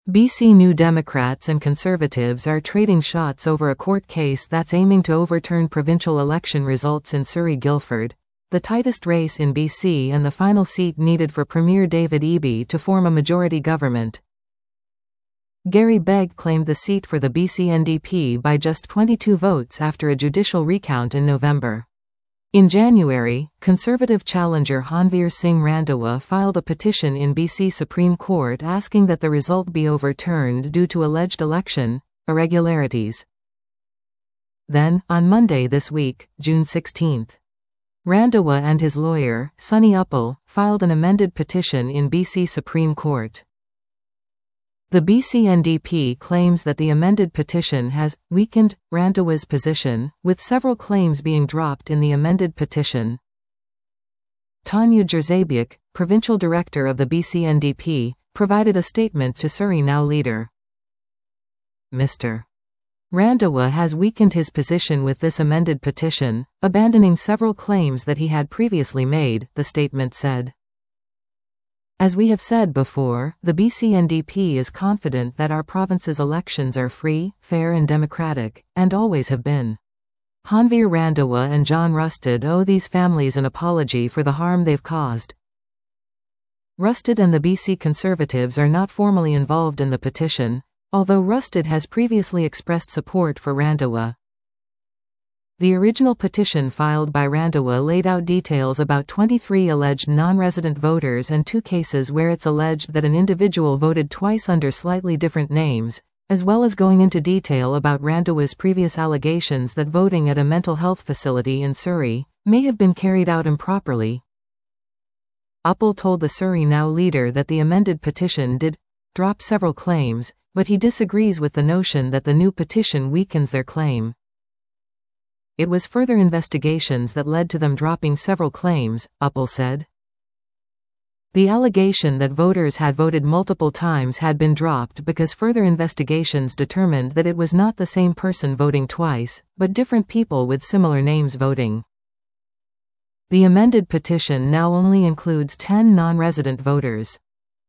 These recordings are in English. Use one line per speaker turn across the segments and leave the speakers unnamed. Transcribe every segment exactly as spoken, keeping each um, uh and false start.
B C New Democrats and Conservatives are trading shots over a court case that's aiming to overturn provincial election results in Surrey-Guildford, the tightest race in B C and the final seat needed for Premier David Eby to form a majority government. Gary Begg claimed the seat for the B C N D P by just twenty-two votes after a judicial recount in November. In January, Conservative challenger Hanveer Singh Randhawa filed a petition in B C Supreme Court asking that the result be overturned due to alleged election irregularities. Then, on Monday this week, June sixteenth, Randhawa and his lawyer, Sunny Uppal, filed an amended petition in B C Supreme Court. The B C N D P claims that the amended petition has weakened Randhawa's position, with several claims being dropped in the amended petition. Tanya Jerzabiak, provincial director of the B C N D P, provided a statement to Surrey Now leader. Mister Randhawa has weakened his position with this amended petition, abandoning several claims that he had previously made, the statement said. As we have said before, the B C N D P is confident that our province's elections are free, fair and democratic, and always have been. Hanveer Randhawa and John Rusted owe these families an apology for the harm they've caused. Rusted and the B C Conservatives are not formally involved in the petition, although Rusted has previously expressed support for Randhawa. The original petition filed by Randhawa laid out details about twenty-three alleged non-resident voters and two cases where it's alleged that an individual voted twice under slightly different names, as well as going into detail about Randhawa's previous allegations that voting at a mental health facility in Surrey may have been carried out improperly. Uppal told the Surrey Now leader that the amended petition did drop several claims, but he disagrees with the notion that the new petition weakens their claim. It was further investigations that led to them dropping several claims, Uppal said. The allegation that voters had voted multiple times had been dropped because further investigations determined that it was not the same person voting twice, but different people with similar names voting. The amended petition now only includes ten non-resident voters.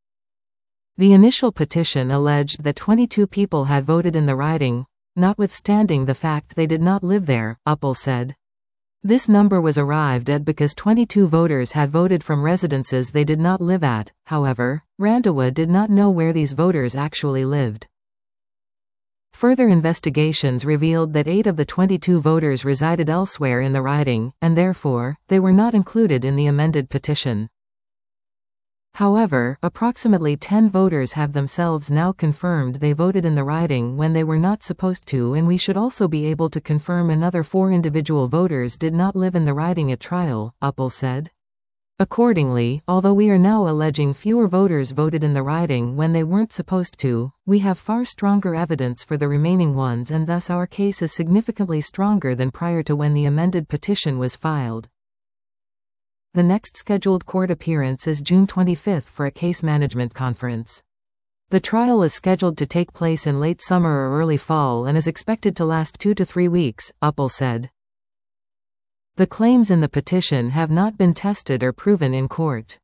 The initial petition alleged that twenty-two people had voted in the riding, notwithstanding the fact they did not live there, Uppal said. This number was arrived at because twenty-two voters had voted from residences they did not live at. However, Randhawa did not know where these voters actually lived. Further investigations revealed that eight of the twenty-two voters resided elsewhere in the riding, and therefore, they were not included in the amended petition. However, approximately ten voters have themselves now confirmed they voted in the riding when they were not supposed to, and we should also be able to confirm another four individual voters did not live in the riding at trial, Uppal said. Accordingly, although we are now alleging fewer voters voted in the riding when they weren't supposed to, we have far stronger evidence for the remaining ones, and thus our case is significantly stronger than prior to when the amended petition was filed. The next scheduled court appearance is June twenty-fifth for a case management conference. The trial is scheduled to take place in late summer or early fall and is expected to last two to three weeks, Uppal said. The claims in the petition have not been tested or proven in court.